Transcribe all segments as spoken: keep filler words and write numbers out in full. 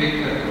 peccatori.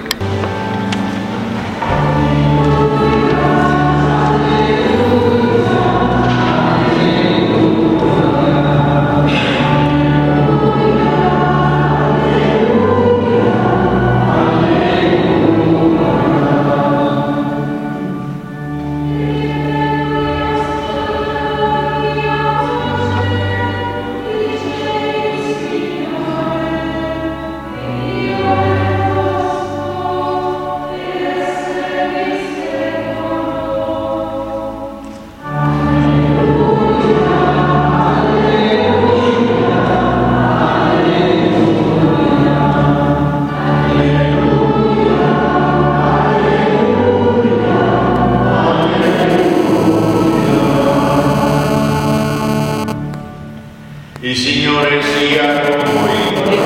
Il Signore sia con voi.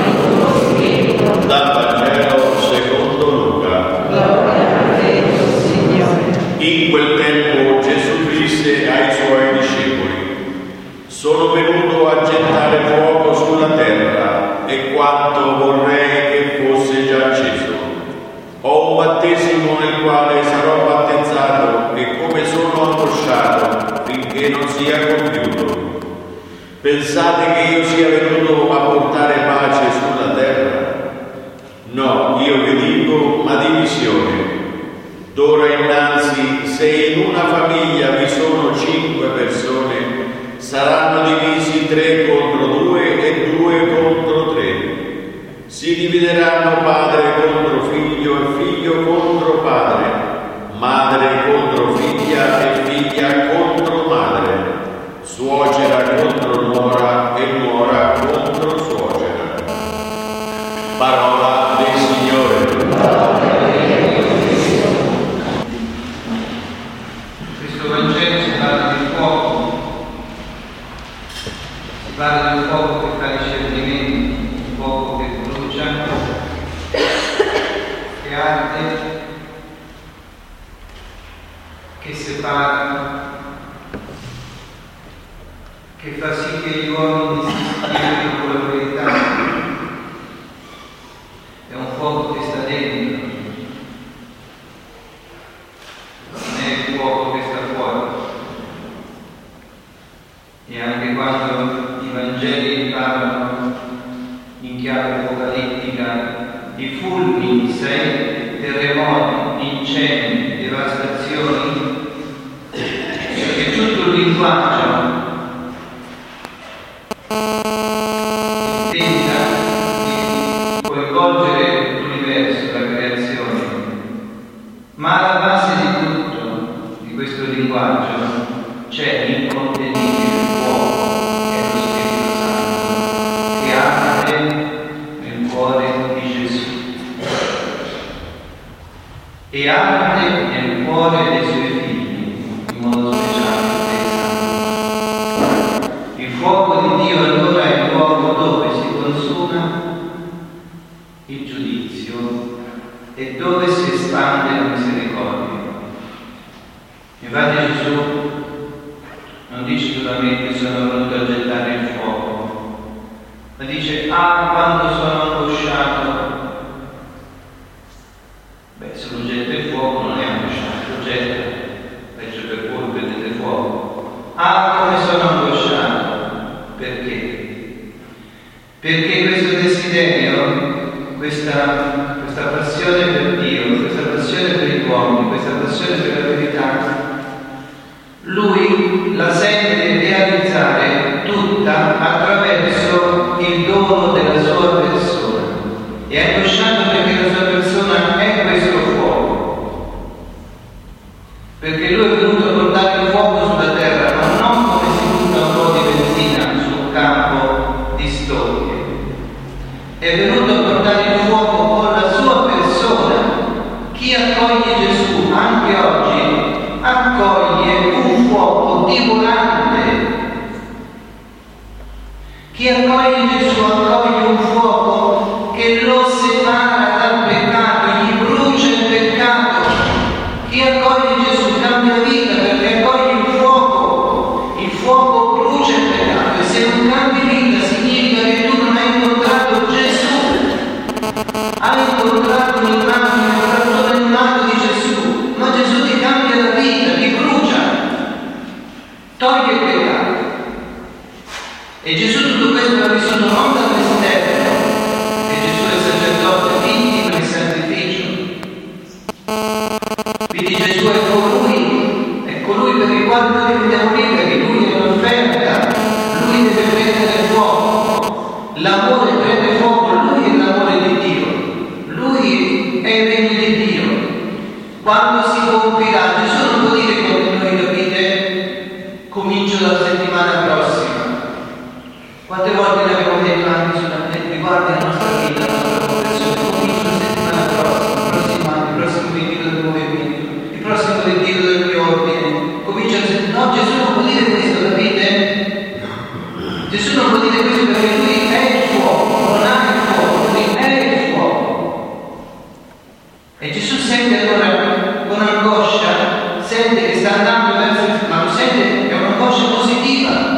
Dal Vangelo secondo Luca. Gloria a te, Signore. In quel tempo Gesù disse ai suoi discepoli: sono venuto a gettare fuoco sulla terra, e quanto vorrei che fosse già acceso. Ho un battesimo nel quale sarò battezzato, e come sono angosciato finché non sia compiuto. Pensate che io sia venuto a portare pace sulla terra? No, io vi dico, ma divisione. D'ora innanzi, se in una famiglia vi sono cinque persone, saranno divisi tre contro due e due contro tre. Si divideranno padre contro figlio e figlio contro padre, madre contro figlia e figlia contro madre, suocera contro nuora e nuora contro suocera. Parola del Signore. Questo Vangelo si parla del fuoco, si parla del fuoco che fa discernimento, un fuoco che brucia, che arde, che separa, che fa sì che gli uomini si schierino con la verità. È un fuoco che sta dentro, non è il fuoco che sta fuori. E anche quando i Vangeli parlano in chiave apocalittica di fulmini, sei, terremoti, incendi, devastazioni, perché tutto il linguaggio tenta di coinvolgere l'universo, la creazione, ma alla base di tutto, di questo linguaggio, c'è l'incontenibile fuoco, che è lo Spirito Santo, che arde nel cuore di Gesù e arde nel cuore dei suoi figli, in modo speciale dei santi. Il fuoco di Dio allora è il luogo dove si consuma il giudizio e dove si espande la misericordia. Infatti Gesù non dice solamente sono venuto a gettare il fuoco, ma dice ah quando sono angosciato. Beh, se lo getta il fuoco non è angosciato, lo getta, peggio per voi prendete fuoco. Ah come sono angosciato. Perché? Perché questo desiderio, questa, questa passione per Dio, questa passione per gli uomini, questa passione per la verità, lui la sente realizzare tutta attraverso il dono della sua persona. E è angosciato perché la sua persona è questo fuoco. Perché lui è venuto a portare il fuoco sulla terra, ma non come si butta un po' di benzina su un campo di storie. È venuto a portare il fuoco con la sua persona. Chi accoglie Gesù anche oggi accoglie un fuoco divorante. Chi accoglie Gesù accoglie un fuoco che lo separa dal peccato incontrato un'immagine, un cartone animato di Gesù, ma Gesù ti cambia la vita, ti brucia, toglie il peccato. E Gesù tutto questo l'ha vissuto non dall'esterno, che Gesù è sacerdote intimo e sacrificio. Quindi Gesù è colui, è colui per il quale noi diventiamo liberi, lui è l'offerta, lui deve prendere fuoco, l'amore prende fuoco, lui è l'amore di Dio, lui è il regno di Dio. Quando si compirà, Gesù non può dire come noi, capite, comincio dalla settimana prossima. Quante volte ne abbiamo detto anche sulla riguardo la nostra vita, la nostra conversione, comincio la settimana prossima, il prossimo anno, il prossimo ritiro del movimento, il prossimo ritiro del mio ordine, comincia la settimana. No, Gesù non può dire questo, capite? Gesù non può dire questo perché lui è il fuoco, non ha il fuoco, lui è il fuoco. E Gesù sente allora con angoscia, sente che sta andando verso il fuoco, ma lo sente, è un'angoscia positiva.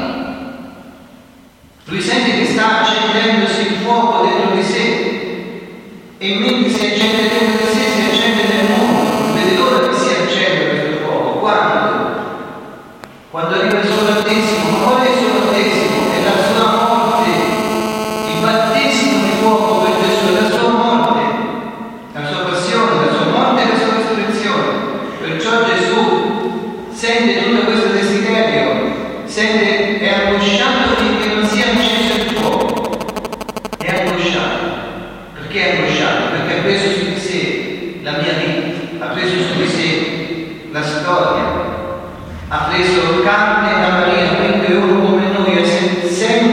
Lui sente che sta accendendosi il fuoco dentro di sé e mentre si accende dentro di sé si accende nel mondo, non vede l'ora che si accende questo fuoco. Quando? Quando arriva il suo battesimo. Ma qual è il suo battesimo? È la sua morte, il battesimo di fuoco per Gesù, è la sua morte, la sua passione, la sua morte e la sua resurrezione. Perciò Gesù sente tutto questo desiderio, sente, è angosciato finché non sia acceso il fuoco. È angosciato. Perché è angosciato? Perché ha preso su di sé la mia vita, ha preso su di sé la storia, ha preso carne da Maria, quindi è uno come noi, e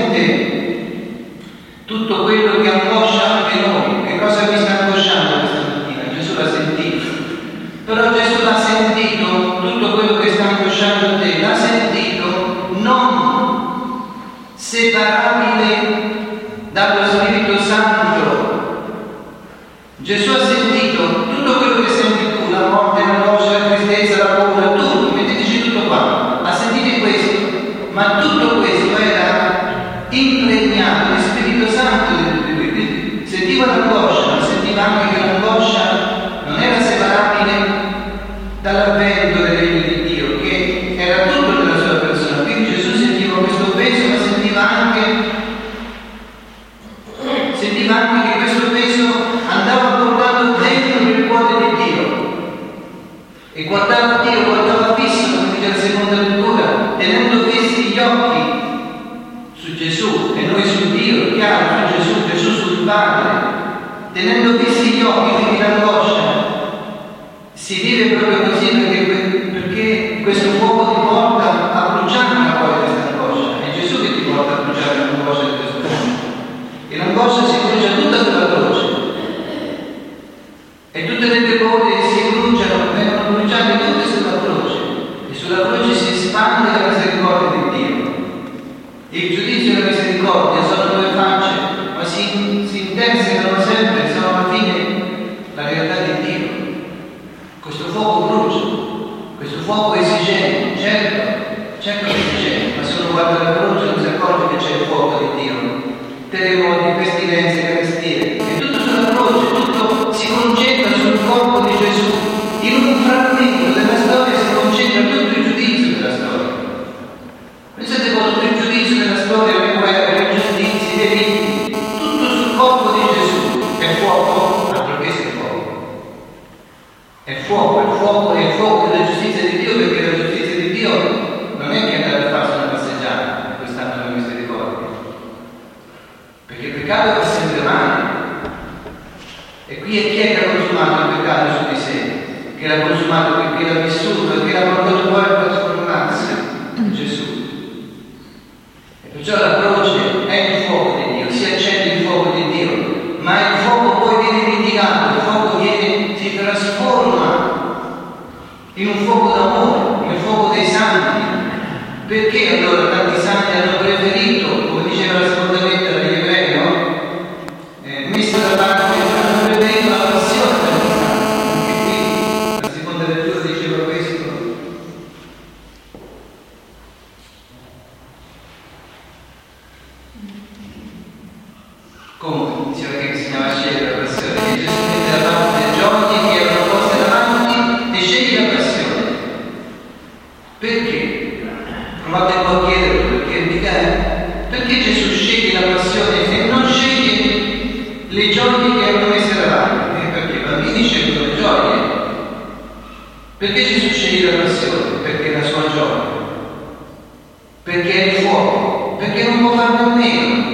sente tutto quello che angoscia anche noi. Che cosa mi sta angosciando questa mattina? Gesù l'ha sentito. Però Gesù l'ha sentito, tutto quello che sta angosciando te, l'ha sentito non separabile dallo Spirito Santo. Gesù ha sentito tutto quello che senti tu, la morte, l'angoscia, la tristezza, la paura, tutto, metteteci tutto qua. Ha sentito questo, ma tutto questo era impregnato di Spirito Santo dentro di lui. Quindi sentiva l'angoscia, ma sentiva anche che l'angoscia non era separabile dall'avvento del regno di Dio, che era tutto nella sua persona. Quindi Gesù sentiva questo peso, ma sentiva anche sentiva anche che questo peso andava portato dentro il cuore di Dio e guardava Dio, guardava fisso, come dice la seconda lettura, tenendo fissi gli occhi su Gesù e noi su Dio, chiaro, su Gesù, Gesù sul Padre, tenendo fissi gli occhi, quindi l'angoscia si vive proprio così perché, perché questo fuoco ti porta a bruciare la cuore di questa angoscia. È Gesù che ti porta a bruciare l'angoscia di questo mondo. E l'angoscia si brucia tutta sulla croce. E tutte le tue paure che si bruciano, vengono bruciate tutte sulla croce. E sulla croce si espande la misericordia di Dio. Il giudizio e la misericordia sono due facce, ma si, si intersecano sempre, sono alla fine la realtà di Dio. Questo fuoco brucia, questo fuoco è esigente, certo, certo che è esigente, ma se uno guarda la croce non si accorge che c'è il fuoco di Dio. Terremoti, pestilenze, carestie, e tutto sulla croce, tutto si concentra sul corpo di Gesù. In un frammento della storia si concentra tutto il giudizio della storia. Pensate con tutto il giudizio della storia, le guerre, le ingiustizie, i delitti, tutto sul corpo di Gesù. È fuoco, altro che sia fuoco. È fuoco, è fuoco, è il fuoco della giustizia di Dio, perché la giustizia di Dio non è che andare a farsi una passeggiata quest'anno della misericordia. Perché il peccato va sempre male. E qui è chi è che ha consumato il peccato su di sé, che l'ha consumato, perché l'ha vissuto e che l'ha portato poi a trasformarsi. Gesù. E perciò la croce è il fuoco di Dio, si accende il fuoco di Dio, ma il fuoco poi viene mitigato, il fuoco viene, si trasforma in un fuoco d'amore, il fuoco dei santi. Perché allora tanti santi hanno preferito, come diceva la seconda lettera degli Ebrei, no? Eh, messo da parte, hanno preferito la passione tanti santi. Anche qui la seconda lettura diceva questo. Perché Gesù sceglie la passione? Perché è la sua gioia, perché è il fuoco, perché non può farne a meno,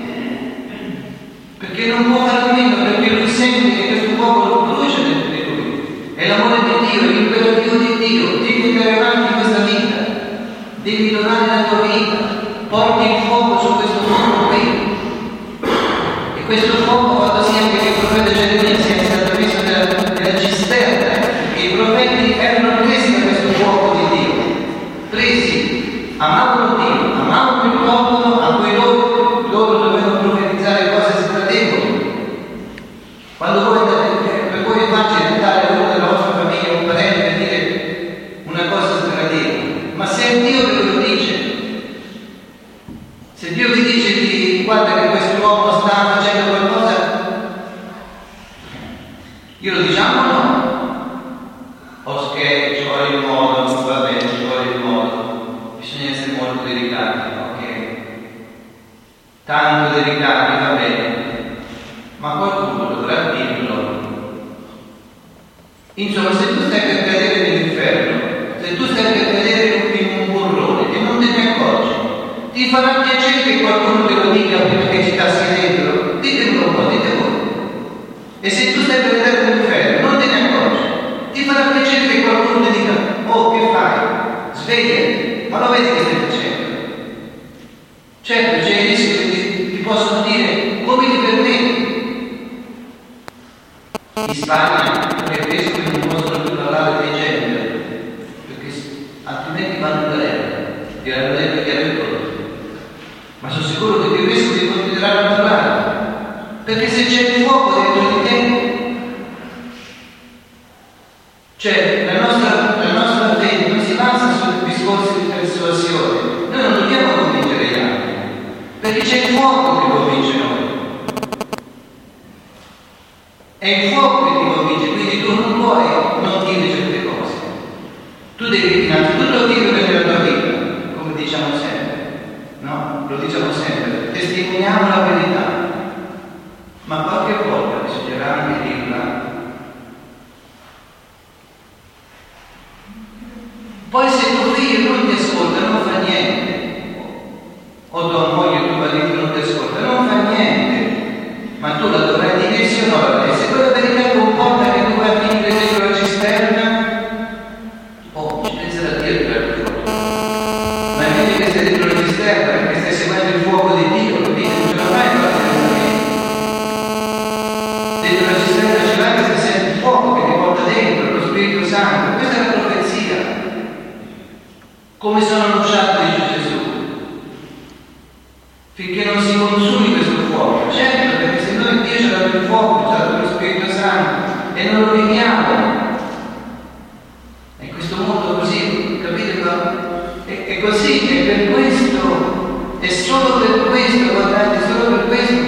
perché non può farne a meno, perché lui sente che questo fuoco brucia dentro di lui. È l'amore di Dio, è l'imperativo di Dio. Devi andare avanti in questa vita, devi donare la tua vita, porti il fuoco su questo mondo qui. E questo fuoco ha fatto sì anche che il profeta Geremia sia stato messo nella, nella cisterna, perché i profeti erano presi da questo fuoco di Dio, presi, amavano Dio, amavano il popolo a cui loro, loro dovevano profetizzare cose sgradevoli. Quando voi andate, per voi è facile andare a uno della vostra famiglia, un parente, e dire una cosa sgradevole, ma se è Dio che ve lo dice, se Dio vi dice di guarda che quest'uomo sta facendo qualcosa, glielo diciamo o no? O che ci vuole il modo, non va bene, ci vuole il modo, bisogna essere molto delicati, ok? Tanto delicati, va bene, ma qualcuno dovrà dirlo. Insomma, se tu stai per cadere nell'inferno, se tu stai per cadere in un burrone e non te ne accorgi, ti farà piacere che qualcuno te lo dica prima che ci tassi dentro? Ditemelo un po', dite voi. E se tu stai per cadere nell'inferno, non te ne accorgi, ti farà piacere che qualcuno ti dica: oh, che fai? Svegliati, ma lo vedi che stai facendo? Certo, c'è il rischio che ti, ti possono dire: come ti permetti? In Spagna le vescovi non possono più parlare dei gender, perché altrimenti vanno in galera, ti hanno detto chiaramente. Ma sono sicuro che i vescovi continueranno a parlare, perché se c'è il fuoco dentro di te, cioè la nostra, la nostra fede non si basa su discorsi di persuasione, noi non dobbiamo convincere gli altri, perché c'è il fuoco che convince noi. È il fuoco che ti convince, quindi tu non puoi non dire certe cose. Tu devi innanzitutto dire nella tua vita, come diciamo sempre, no? Lo diciamo sempre, testimoniamo la verità, ma qualche volta bisognerà anche dirla. Poi se tuo figlio non ti ascolta, non fa niente, o tua moglie o tuo marito non ti ascolta, non fa niente, ma tu la dovrai dire sì o no. E se quella verità comporta che tu vai a finire dentro la cisterna, oh, ci penserà Dio di dare fuoco. Ma è meglio che stai dentro la cisterna, perché stai seguendo il fuoco di Dio, capito? Non ce la fai a fare dentro la cisterna, ce l'hai che senti il fuoco che ti porta dentro, lo Spirito Santo. Questa è la profezia. Come sono annunciato, dice Gesù, finché non si consumi questo fuoco. Certo, perché se noi Dio ci ha dato il fuoco, ci ha dato lo Spirito Santo e non lo viviamo, è questo mondo così, capite? È, è così, è per questo, è solo per questo, guardate, solo per questo.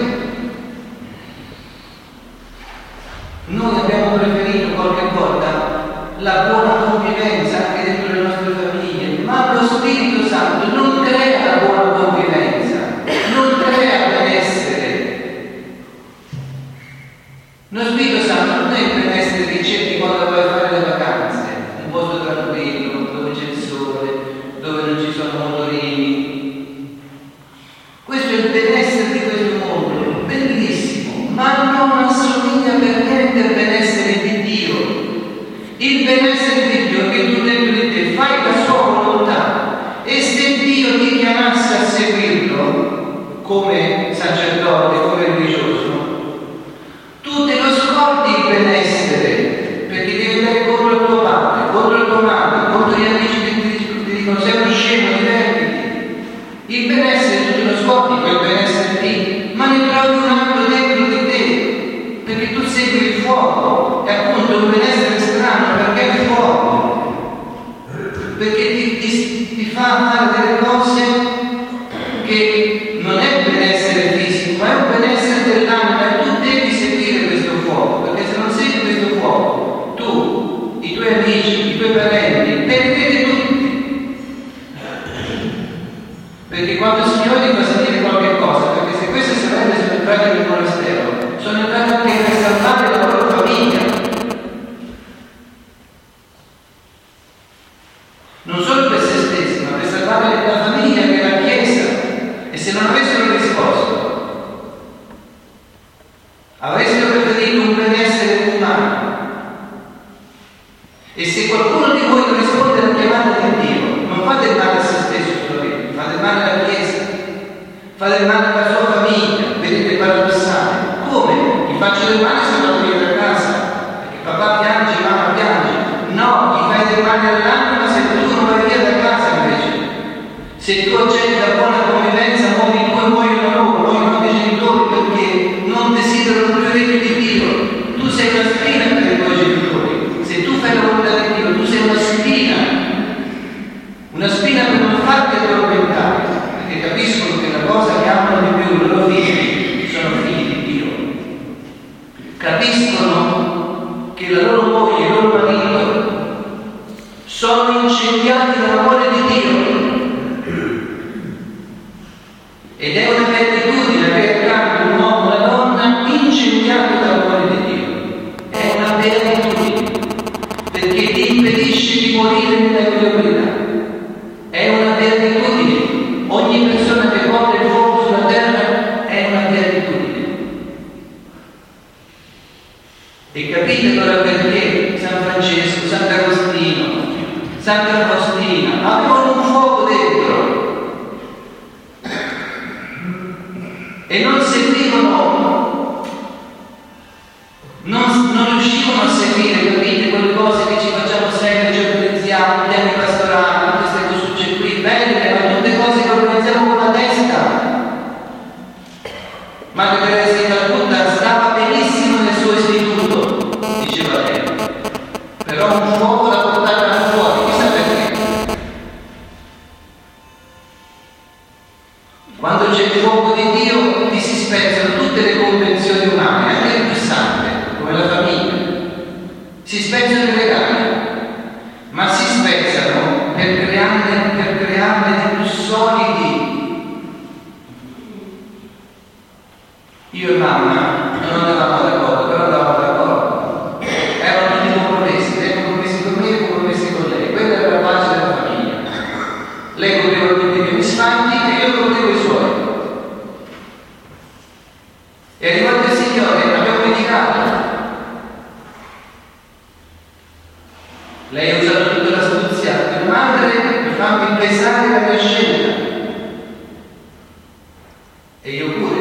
Noi abbiamo preferito qualche volta la buona convivenza anche dentro le nostre famiglie, ma lo Spirito Santo non crea la buona convivenza, non crea benessere. Lo Spirito Santo non è il benessere che cerchi quando vai a fare le vacanze, un posto tranquillo, dove c'è il sole, dove non ci sono motorini. Questo è il benessere di questo mondo, bellissimo, ma non assomiglia per niente al benessere di Dio. Il benessere di Dio è che tu dentro di te fai la sua volontà, e se Dio ti chiamasse a seguirlo come sacerdote, come religioso, tu te lo scordi il benessere, perché devi andare contro il tuo padre, contro il tuo madre, contro gli amici che ti, ti dicono sei uno scemo, divertiti. Il benessere tu te lo scordi, quel benessere lì, ma ne trovi un altro dentro di te, perché tu segui il fuoco. È appunto un benessere strano, perché è il fuoco, perché ti, ti, ti fa fare delle cose che non è benessere fisico, ma è un benessere dell'anima, e tu devi seguire questo fuoco, perché se non segui questo fuoco, tu, i tuoi amici, i tuoi parenti, perdete tutti. Perché quando il Signore ti fa sentire qualche cosa, perché se queste sorelle sono entrate nel monastero, sono entrate anche per salvare la loro famiglia. E se qualcuno di voi non risponde alla chiamata di Dio, non fate il male a se stesso solamente, fate il male alla Chiesa, fate il male alla sua famiglia. Vedete il paradossale? Come? Gli faccio del male se vado via da casa, perché papà piange, mamma piange. No, gli fai del male all'anima se tu non vai via da casa invece. Se tu accetti la buona convivenza, muovi i tuoi muoiono loro, muoiono i genitori perché non desiderano più il regno di Dio. Tu sei una spina per i tuoi genitori. Se tu fai la volontà di Dio, tu sei una spina. Una spina per non farti addormentare, perché capiscono che la cosa che amano di più i loro figli sono figli di Dio. Capiscono che la loro moglie e il loro marito sono incendiati dall'amore di Dio. Ed è una beatitudine avere accanto un uomo e una donna incendiati dall'amore di Dio. È una beatitudine, perché ti impedisce di morire nella mediocrità. È una beatitudine. Ogni persona che porta il fuoco sulla terra è una beatitudine. E capite allora perché San Francesco, Sant'Agostino, Santa Faustina avevano un fuoco dentro e non seguivano, non, non riuscivano a seguire, capite, quelle cose che ci facciamo sempre, ci organizziamo, andiamo in pastorale, queste cosucce qui, belle, ma tutte cose che organizziamo con la testa. Madre Teresa di Calcutta stava benissimo nel suo istituto, diceva lei, però un fuoco la portava fuori, chissà perché. Quando c'è il fuoco di Dio ti si spezzano tutte le convenzioni umane, anche le più sante, come la famiglia. Si spezzano i legami, ma si spezzano per crearne, per crearne di più solidi. Io e mamma non andavamo d'accordo, però andavamo d'accordo. Erano tutti compromessi, lei compromessi con me e compromessi con lei. Quella era la pace della famiglia. Lei copriva tutti i miei misfatti e io coprivo i suoi. E arrivato il Signore, abbiamo litigato. Lei ha usato tutta l'astuzia per madre per farmi pesare la mia scelta. E io pure.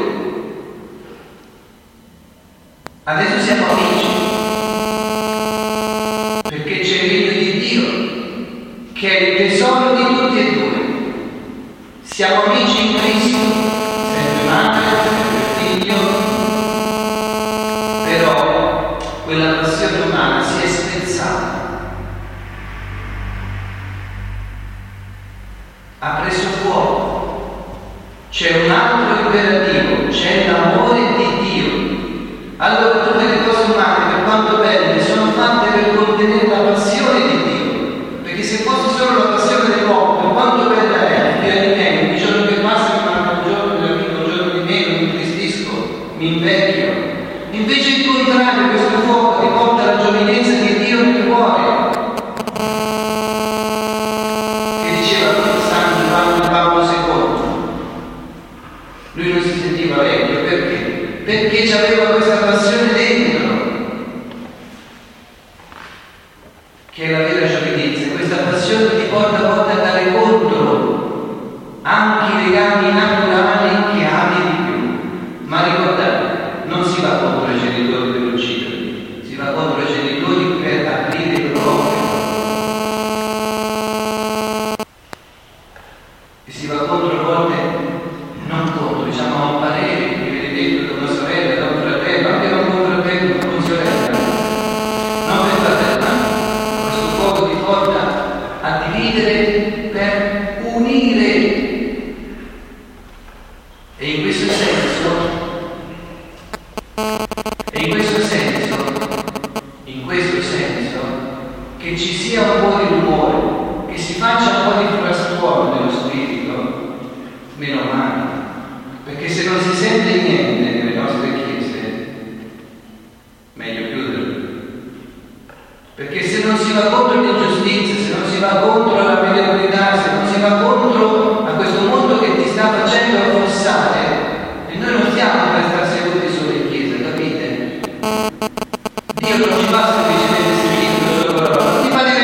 Adesso siamo amici, perché c'è il regno di Dio, che è il tesoro di tutti e due. Siamo amici in Cristo, sempre madre, sempre figlio, però quella passione umana si è spezzata. Ha preso fuoco. C'è un altro imperativo, c'è l'amore di Dio. Allora tutte le cose umane, per quanto belle, sono fatte per contenere la passione di Dio. Perché se fosse solo la passione dell'uomo, per quanto bella è, via di me, ogni giorno che passa mi manca un giorno di amico, un giorno di meno, mi intristisco, mi invecchio. Invece il contrario, questo fuoco ti porta alla giovinezza di Dio nel cuore. Che diceva San Giovanni Paolo secondo. Lui non si sentiva vecchio, perché? Perché aveva questa passione dentro, che è la vera giovinezza. Questa passione ti porta a volte a dare contro anche i legami naturali che ami di più. Ma ricordate, non si va contro i genitori per ucciderli, si va contro i genitori per aprire il proprio. E si va contro a volte, non contro, diciamo a un parere, che viene detto da una sorella, da un fratello, anche da un buon fratello, da un sorella. Non per fraternità. Questo fuoco ti porta a dividere per unire. E in questo senso, e in questo senso, in questo senso, che ci sia un po' di rumore, che si faccia un po' di frastuono dello spirito, meno male. Perché se non si sente niente nelle nostre chiese, meglio chiudere. Perché se non si va contro l'ingiustizia, se non si va contro la mediocrità, se non si va contro a questo mondo che ti sta facendo affossare, e noi non stiamo per stare seduti solo in chiesa, capite? Dio non ci fa semplicemente spirito sopra, ti fa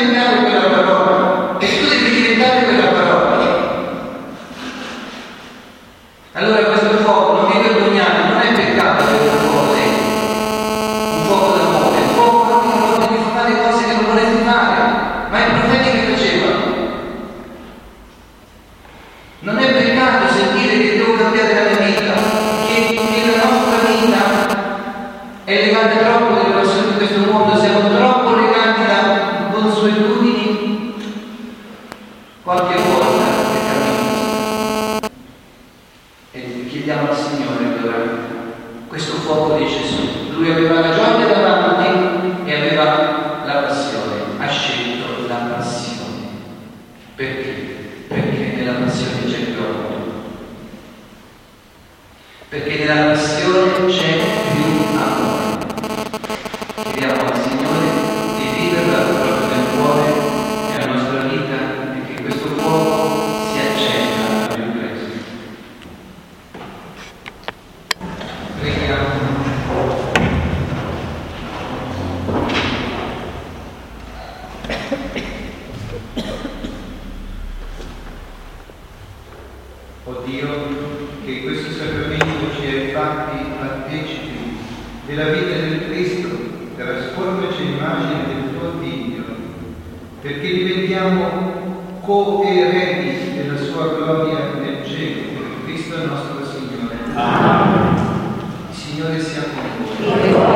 della vita del Cristo, trasformaci in immagine del tuo Figlio, perché diventiamo co-eredi della sua gloria nel cielo, per Cristo nostro Signore. Amen. Il Signore sia con voi. E con